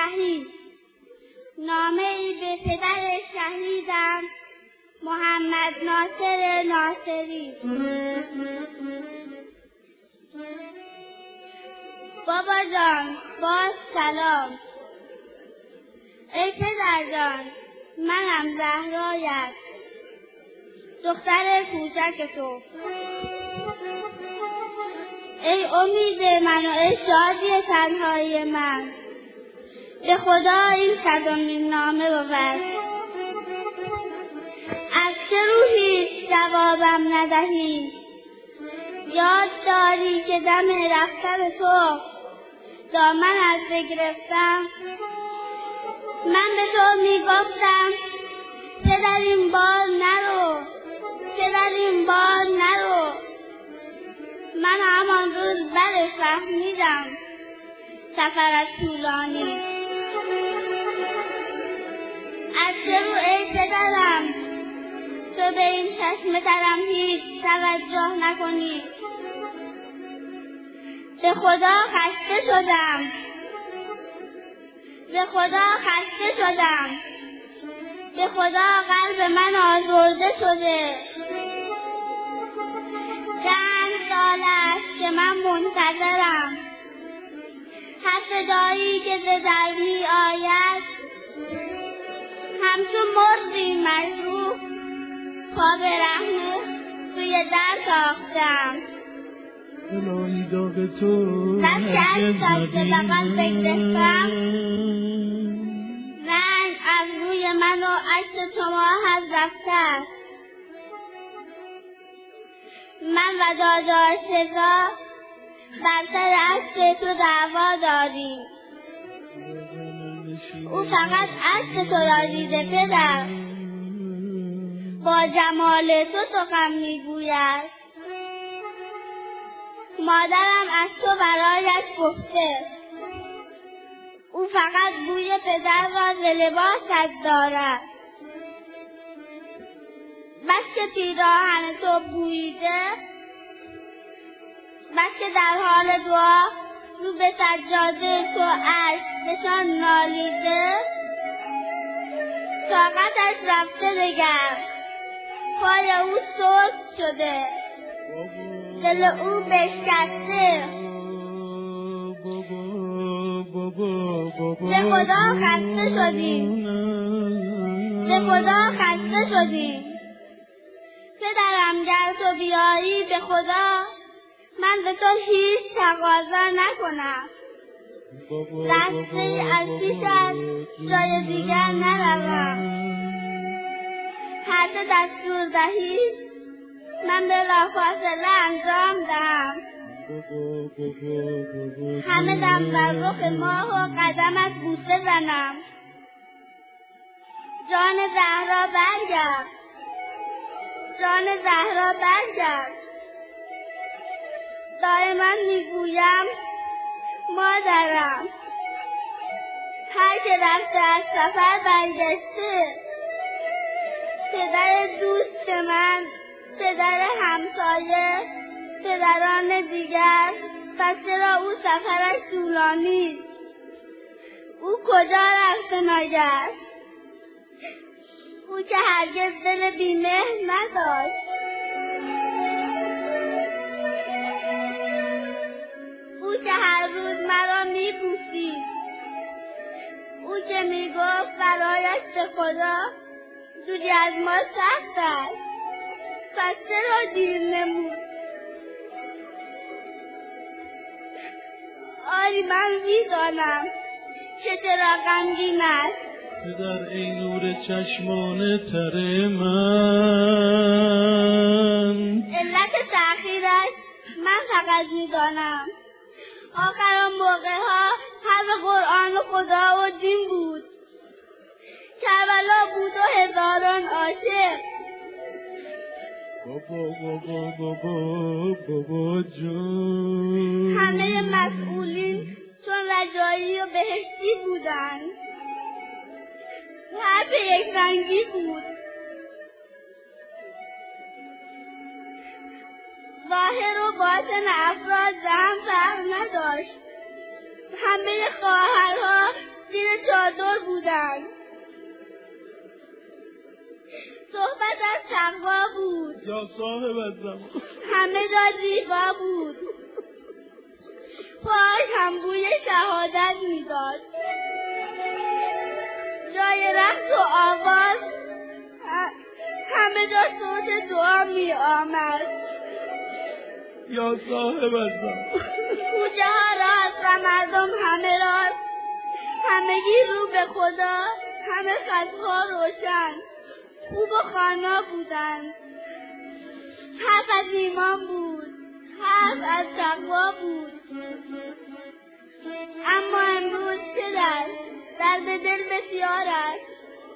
شهید. نامه‌ای به پدر شهیدم محمد ناصر ناصری. بابا جان باز سلام. ای پدر جان منم زهرایت، دختر کوچک تو. ای امید من و ای شادی تنهایی من، به خدا این صدمین نامه بود. از چه روحی جوابم ندهی؟ یاد داری که دم رفتن تو دامن از بگرفتم؟ من به تو میگفتم که در این بار نرو، که در این بار نرو. من همان روز فهمیدم سفرت طولانی. از چه رو ای پدرم تو به این چشم ترم هیچ توجه نکنی؟ به خدا خسته شدم، به خدا خسته شدم، به خدا قلب من آزرده شده. چند سال است که من منتظرم، هر صدایی که ز در می آید همچون مرغی مشروب خواب رحمت توی در تاختم. الهی داغ تو بس که از دست بغل بگرفتم، رنگ از روی من و عکس تو ماه از رفته است. من و داداش رضا بر سر عکس تو دعوا داریم. او فقط عکس تو را دیده پدر، با جمال تو سخن میگوید. مادرم از تو برایش گفته، او فقط بوی پدر را ز لباست دارد. بس که پیراهن تو بوییده، بس که در حال دعا رو به سجاده تو اشکشان نالیده. طاقتش رفته دگر، پای او سست شده، دل او بشکسته. به خدا خسته شدیم، به خدا خسته شدیم. پدرم گر تو بیایی به خدا من به تو هیچ تقاضا نکنم. دسته از پیشت جای دیگر نروم. هر چه دستور دهی من بلافاصله انجام دهم. همه دم بر رخ ماه و قدمت بوسه زنم. جان زهرا برگرد، جان زهرا برگرد. دائما میگویم مادرم، هر که رفته از سفر برگشته، پدر دوست من، پدر همسایه، پدران دیگر، پس چرا او سفرش طولانی؟ او کجا رفته مگر؟ او که هرگز دل بی‌مهر نداشت. او که هر روز مرا میبوسید. او که میگفت برایش به خدا دوری از ما سخت است. پس چرا دیر نمود؟ آری من میدانم که چرا غمگین است. پدر ای نور چشمان تر من، علت تأخیرش من فقط میدانم. آخر آن موقعها حرف قرآن و خدا و دین بود. کربلا بود و هزاران عاشق. بابا جون. همه مسئولین چون رجایی و بهشتی بودند. حرف یک رنگی بود. ظاهر و باطن افراد هم فرق نداشت. همه خواهرها زیر چادر بودند. صحبت از تقوا بود. یا صاحب الزمان. همه جا زیبا بود. پاک هم بوی شهادت میداد. جای رقص و آواز همه جا صوت دعا می آمد. یا صاحب الزمان. کوچه ها راست و مردم همه راست، همگی رو به خدا، همه خطها روشن، خوب و خوانا بودند. حرف از ایمان بود، حرف از تقوا بود. اما امروز پدر، درد دل بسیار است.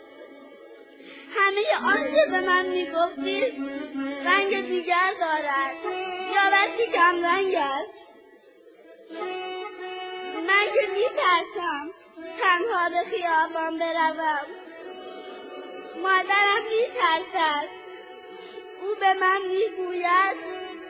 همه آنچه به من میگفتید رنگ دیگر دارد یا بسی کم رنگ است. من که میترسم تنها به خیابان بروم. مادرم میترسد. او به من میگوید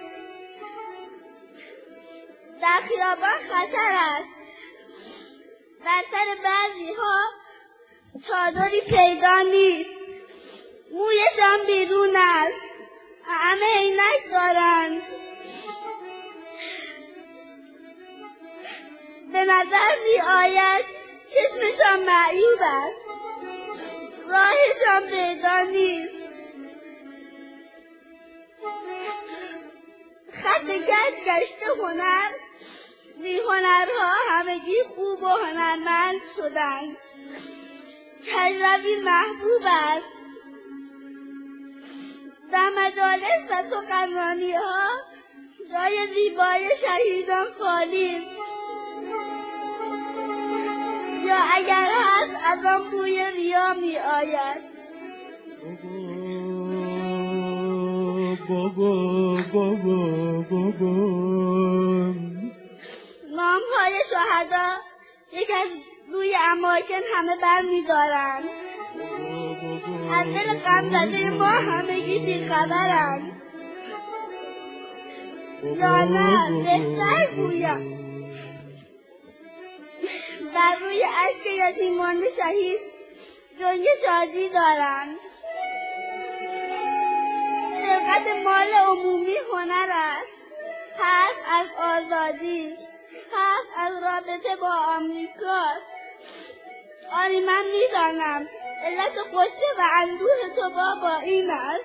در خیابان خطر است. در سر بعضی ها چادری پیدا نیست. مویشان بیرون است. همه عینک دارند. به نظر می آید چشمشان معیوب است. راهشان پیدا نیست. خط کج گشته هنر. بی هنرها همگی خوب و هنرمند شدند. کجروی محبوب است. در مجالس و سخنرانی ها جای زیبای شهیدان خالی. یا اگر هست از آن بوی ریا می آید. نام های شهدا یک از روی اماکن همه بر می دارند. از دل غم زده ما همگی بیخبرند. یا نه بهتر گویم در روی اشک یتیمان شهید جنگ شادی دارند. سرقت مال عمومی هنر است. حرف از آزادی، حرف از رابطه با آمریکا. آری من میدانم علت غصه و اندوه تو با این است.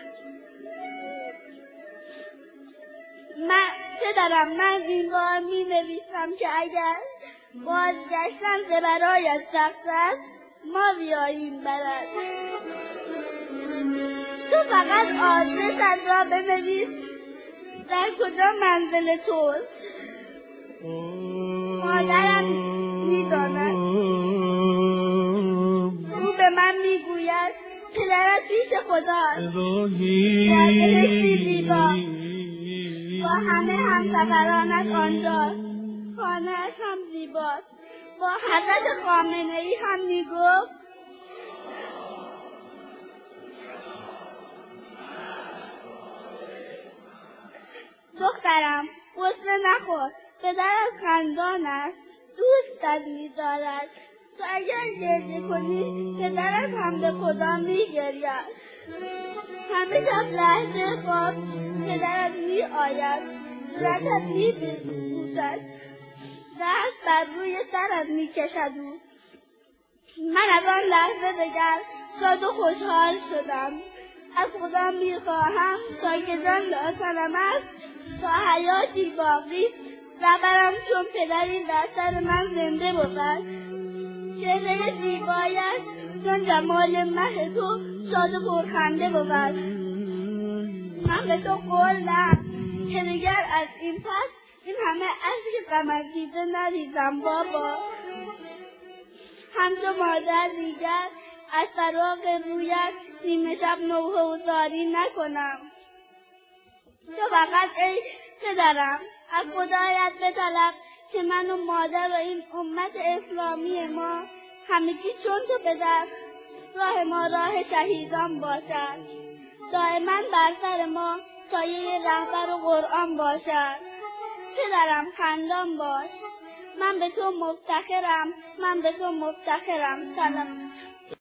من این بار می نویسم که اگر بازگشتن ز برایت سخت است ما بیاییم برد. تو فقط آدرست را بنویس در کجا منزل توست. مادرم میداند. او به من میگوید پدرت پیش خداست در بهشتی زیبا با همه همسفرانت آنجاست. خانه‌اش هم زیباست. با حضرت خامنه‌ای هم میگفت دخترم غصه نخور. پدرت خندان است. دوستت می‌دارد. تو اگر گریه کنی پدرت هم به خدا می‌گرید. همه شب لحظه خواب پدرت می‌آید. صورتت می‌بوسد. دست بر روی سرت می‌کشد. من از آن لحظه دگر شاد و خوشحال شدم. از خدا می‌خواهم تا که جان لازمم است تا حیاتی باقی ربرم چون پدری در سر من زنده بود. چهره زیبایت چون جمال مه تو شاد و پرخنده بود. من به تو قول دهم که دیگر از این پس این همه اشک غم از دیده نریزم بابا. همچو مادر دیگر از فراق رویت نیمه شب نوحه و زاری نکنم. تو فقط ای پدرم از خدایت بطلب که من و مادر و این امت اسلامی ما همگی چون تو پدر راه ما راه شهیدان باشد. دائما بر سر ما سایه رهبر و قرآن باشد. پدرم خندان باش. من به تو مفتخرم، من به تو مفتخرم. سلام.